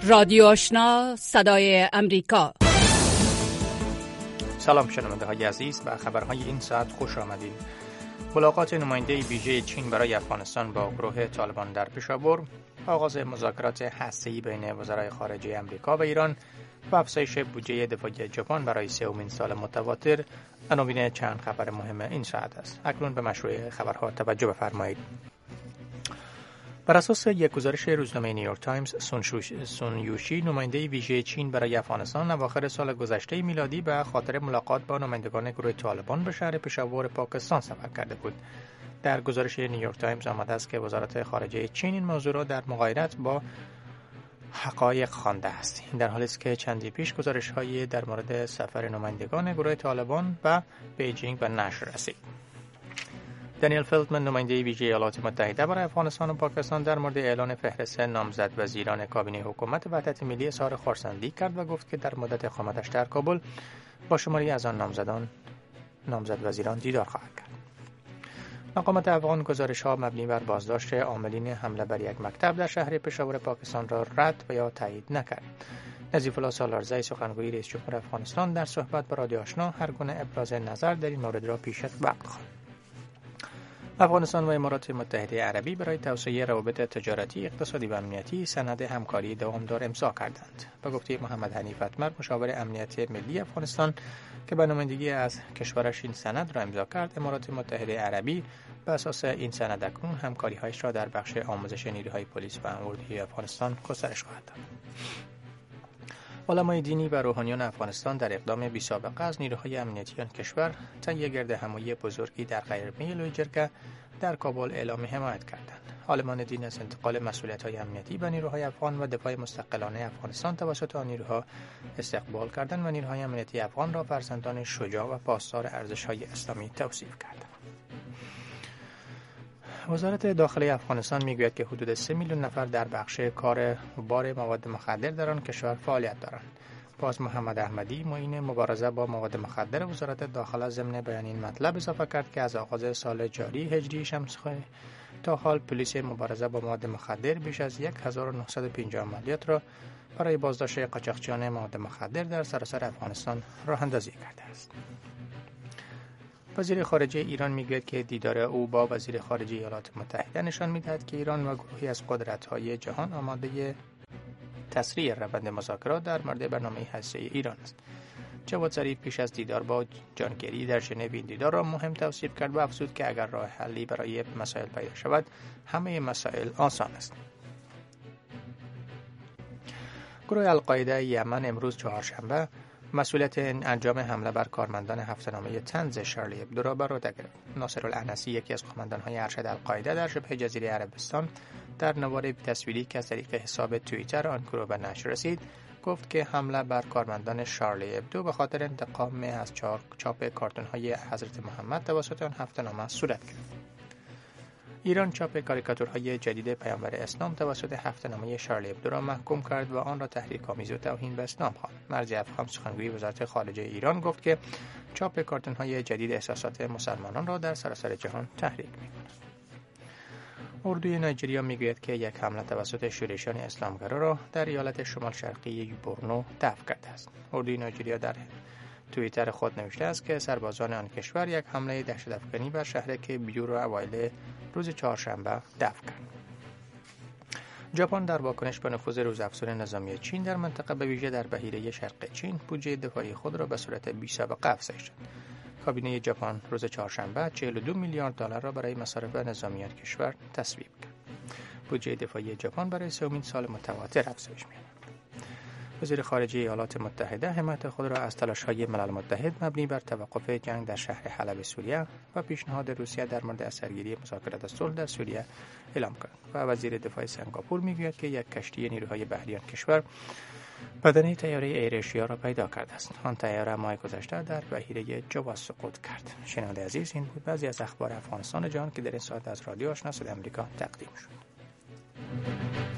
رادیو آشنا صدای امریکا. سلام شنونده های عزیز، و خبرهای این ساعت خوش آمدید. ملاقات نماینده ویژه چین برای افغانستان با گروه طالبان در پشاور، آغاز مذاکرات هسته‌ای بین وزرای خارجه امریکا و ایران و افزایش بودجه دفاعی ژاپن برای سومین سال متواتر عناوین چند خبر مهم این ساعت است. اکنون به مشروع خبرها توجه بفرمایید. بر اساس یک گزارش روزنامه نیویورک تایمز، سون یوشی، نماینده ویژه چین برای افغانستان، اواخر سال گذشته میلادی به خاطر ملاقات با نمایندگان گروه طالبان به شهر پشاور پاکستان سفر کرده بود. در گزارش نیویورک تایمز آمده است که وزارت خارجه چین این موضوع را در مغایرت با حقایق خوانده است. این در حالی است که چندی پیش گزارش‌هایی در مورد سفر نمایندگان گروه طالبان به بیجینگ به نشر رسید. دانیل فلدمن، نماینده ویژه ایالات متحده برای افغانستان و پاکستان، در مورد اعلان فهرست نامزد وزیران کابینه حکومت وحدت ملی اظهار خرسندی کرد و گفت که در مدت اقامتش در کابل با شماری از آن نامزد وزیران دیدار خواهد کرد. مقامات افغان گزارش‌ها مبنی بر بازداشت عاملین حمله بر یک مکتب در شهر پشاور پاکستان را رد و یا تایید نکرد. نظیف الله سالارزی، سخنگوی رئیس جمهور افغانستان، در صحبت با رادیو آشنا هر گونه ابراز نظر در این مورد را پیش وقت خواند. افغانستان و امارات متحده عربی برای توسعه روابط تجارتی، اقتصادی و امنیتی سند همکاری دوامدار امضا کردند. به گفته محمد حنیف اتمر، مشاور امنیت ملی افغانستان که به نمایندگی از کشورش این سند را امضا کرد، امارات متحده عربی به اساس این سند اکنون همکاری‌هایش را در بخش آموزش نیروهای پلیس و اردوی افغانستان گسترش خواهد داد. علمای دینی و روحانیان افغانستان در اقدام بی‌سابقه از نیروهای امنیتی آن کشور طی گرد همایی بزرگی در خیرمه لوی جرگه در کابل اعلام حمایت کردند. عالمان دین از انتقال مسئولیت‌های امنیتی به نیروهای افغان و دفاع مستقلانه افغانستان توسط آن نیروها استقبال کردند و نیروهای امنیتی افغان را فرزندان شجاع و پاسدار ارزش‌های اسلامی توصیف کردند. وزارت داخلی افغانستان میگوید که حدود 3 میلیون نفر در بخش کار بار مواد مخدر در آن کشور فعالیت دارند. باز محمد احمدی، معین مبارزه با مواد مخدر وزارت داخله، ضمن بیان این مطلب اضافه کرد که از آغاز سال جاری هجری شمسی تا حال پلیس مبارزه با مواد مخدر بیش از 1950 عملیات را برای بازداشت قاچاقچیان مواد مخدر در سراسر افغانستان راه اندازی کرده است. وزیر خارجه ایران میگوید که دیدار او با وزیر خارجه ایالات متحده نشان میدهد که ایران و گروهی از قدرت‌های جهان آماده تسریع روند مذاکرات در مورد برنامه هسته‌ای ایران است. جواد ظریف پیش از دیدار با جان کری در ژنو این دیدار را مهم توصیف کرد و افزود که اگر راه حلی برای مسائل پیدا شود، همه مسائل آسان است. گروه القاعده یمن امروز چهارشنبه مسئولیت انجام حمله بر کارمندان هفته‌نامه طنز شارلی ابدو را بر عهده گرفت. ناصرالانسی، یکی از قماندان‌های ارشد القاعده در شبه جزیره عربستان، در نوار تصویری که از طریق حساب توییتر آن گروه به نشر رسید، گفت که حمله بر کارمندان شارلی ابدو به خاطر انتقام از چاپ کارتون‌های حضرت محمد توسط آن هفته‌نامه صورت گرفت. ایران چاپ کاریکاتورهای جدید پیامبر اسلام توسط هفته‌نامه شارلی ابدو را محکوم کرد و آن را تحریک‌آمیز و توهین به اسلام خواند. مرزی افخام، سخنگوی وزارت خارجه ایران، گفت که چاپ کارتون‌های جدید احساسات مسلمانان را در سراسر جهان تحریک می‌کند. اردوی نایجریا میگوید که یک حمله توسط شورشیان اسلامگرا را در ایالت شمال شرقی بورنو دفع کرده است. اردوی نایجریا در توییتر خود نوشته است که سربازان آن کشور یک حمله دهشت‌افکنی بر شهر که بیو را اوایل روز چهارشنبه دفع کرد. ژاپن در واکنش به نفوذ روزافزون نظامی چین در منطقه، به ویژه در بحیره شرق چین، بودجه دفاعی خود را به صورت بی‌سابقه افزایش داد. کابینه ژاپن روز چهارشنبه 42 میلیارد دلار را برای مصارف نظامی آن کشور تصویب کرد. بودجه دفاعی ژاپن برای سومین سال متواتر افزایش می‌یابد. وزیر خارجه ایالات متحده حمایت خود را از تلاش‌های ملل متحد مبنی بر توقف جنگ در شهر حلب سوریه و پیشنهاد روسیه در مورد اثرگیری مذاکرات صلح در سوریه اعلام کرد. و وزیر دفاع سنگاپور میگوید که یک کشتی نیروهای بحری آن کشور بدنه طیاره ایرشیا را پیدا کرده است. آن طیاره ماه گذشته در بحیره جاواز سقوط کرد. شنونده عزیز، این بود بعضی از اخبار افغانستان جهان که در این ساعت از رادیو آشنا صدای آمریکا تقدیم شد.